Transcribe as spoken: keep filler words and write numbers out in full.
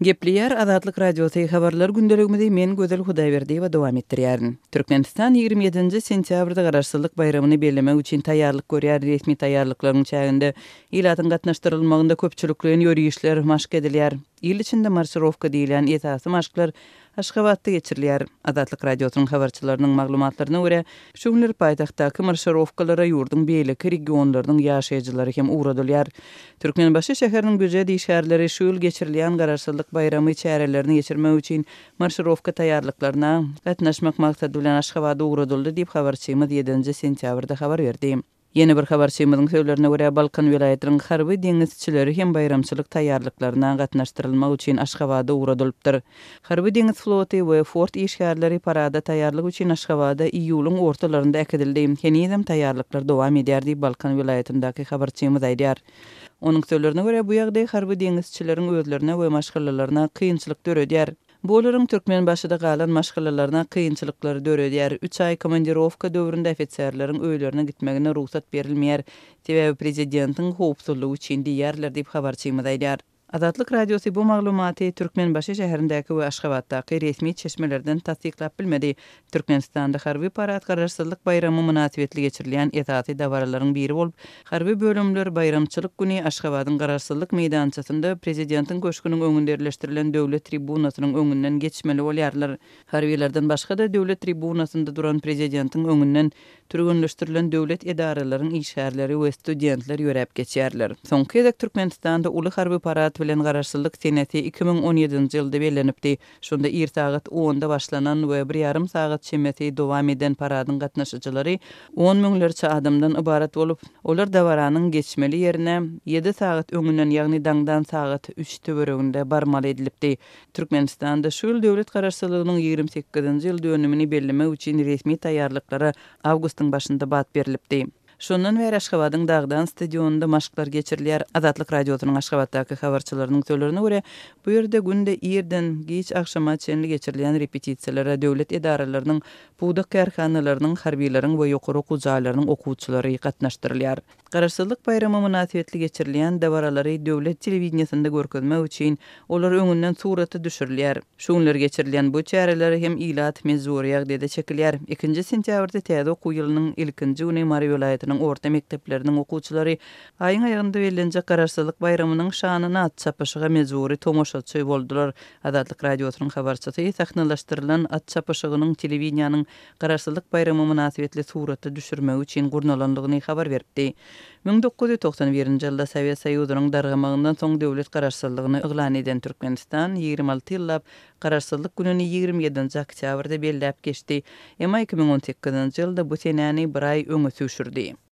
Gepliýär Azatlyk Radiosy habarlar gündeligimizde men Gözel Hudaýberdiýewa dowam etdirýärin. Türkmenistan ýygrimi ýedinji sentýabrda Garaşsyzlyk bayramyny bellemek üçin taýýarlyk görýär. Resmi taýýarlyklaryň çäginde ýylatyň gatnaşdyrylmagynda köpçüliklen ýörüýüşler maşk edilýär. Ýyl içinde marşировка diýilen esasy maşklar Aşgabatda geçirilýär. Azatlyk Radiosynyň habarçylarynyň maglumatlaryna görä, şu günler paýtagtdaky marşировкалара ýurdun beýleki regionlarynyň ýaşaýjylary hem uğradylýar. Türkmenbaşy şäheriniň güje şäherleri şu ýyl geçirilýän Garaşsyzlyk bayramy çärelerini geçirmek üçin marşировка taýýarlyklaryna gatnaşmak maksady bilen Aşgabada uğradyldy diýip habarçymyz ýedinji sentýabrda habar berdi. Yeni bir habarçymyzyň söýlerine görä Balkan vilayatynyň harby deňizçileri hem bayramçylyk taýýarlyklaryna gatnaşdyrylmak üçin Aşgabada uğradylypdyr. Harby deňiz floty we Fort işgärleri parada taýýarlyk üçin Aşgabada iýulyň ortalarynda ekidildi. Henizem taýýarlyklar dowam edýär diýip Balkan vilayatyndaky habarçymyz aýdýar. Onuň söýlerine görä bu ýagdaý harby deňizçileriň özlerine we maşgallalaryna kynçylyk döredýär. Bu olaryň Türkmenbaşyda galan maşgallalaryna kynçylyklary döredýär. üç ay komandirovka döwründe ofitserleriň öýlerine gitmegine ruhsat berilmeýär. Sebäbi prezidentiň howpsuzlygy üçin diýerler diýip habarçymyz aýdýar. Azatlyk Radiosy bu maglumaty Türkmenbaşy şäherindäki we Aşgabatdaky resmi çeşmelerden tasdiklap bilmedi. Türkmenistanda harby parat Garaşsyzlyk bayramy münasibetli geçirilýän esasy dawaralaryň biri bolup, harby bölümler bayramçylyk güni Aşgabatyň Garaşsyzlyk meýdançasynda prezidentiň köşküniň öňünde yerleşdirilen döwlet tribunasynyň öňünden geçmeli bolýarlar. Harbilerden başga da döwlet tribunasynda duran prezidentiň öňünden türgünleşdirilen döwlet edaralarynyň işgärleri we studentler ýörep geçýärler. Soňky ýylda Türkmenistanda uly harby parat bilen Garaşsyzlyk seneti iki ming on ýedinji ýylda bellenipdi. Şonda ir sagat onda başlanan we bir ýarym sagat çemeti dowam eden paradyň gatnaşyjylary on müňlerçe adamdan ibarat bolup, olar dawaranyň geçmeli ýerine ýedi sagat öňünden, ýagny daňdan sagat üç töwereginde barmaly edilipdi. Türkmenistanda şu ýyl döwlet garaşsyzlygynyň ýygrimi sekizinji ýyl dönümini bellemek üçin resmi taýýarlyklary awgustyň başynda bat berilipdi. Şondan beri Aşgabatyň Dagdan stadionunda maşklar geçirilýär. Azatlyk Radiosynyň Aşgabatdaky habarçylarynyň söýlerine görä, bu ýerde günde ýerden geç akşama çenli geçirilýän repetisiýallara döwlet edaralarynyň, buğdak kärhanalarynyň, harbiýleriň we ýokary okuw jaýlarynyň okuwçylary gatnaşdyrylýar. Garaşsyzlyk bayramy münasibetli geçirilýän dawaralary döwlet telewizionynda görkezmek üçin olar öňünden suraty düşürilýär. Şu günler geçirilýän bu çäreler hem ýylat mezuri ýagdaýda çekilýär. ikinji sentýabrda täze okuw ýylynyň ilkinji güni Mary vilayatynyň orta mekdepleriniň okuwçylary aýyň aýagynda berilenjek Garaşsyzlyk bayramynyň şanyny at çapyşyga mezuri tomoşaçy boldular. Azatlyk Radiosynyň habarçysy sahnalaşdyrylan at çapyşygynyň telewizionyanyň Garaşsyzlyk bayramy münasibetli suraty düşürmek üçin gurnalandygyny habar berdi. ming dokuz ýüz toksan birinji ýylda Sowet Soýuzynyň dargamagyndan soň döwlet garaşsyzlygyny eglan eden Türkmenistan ýygrimi alty ýyllap Garaşsyzlyk gününi ýygrimi ýedinji oktýabrda belläp geçdi. Emma iki ming on sekizinji ýylda bu senäni bir aý öňe sürdi.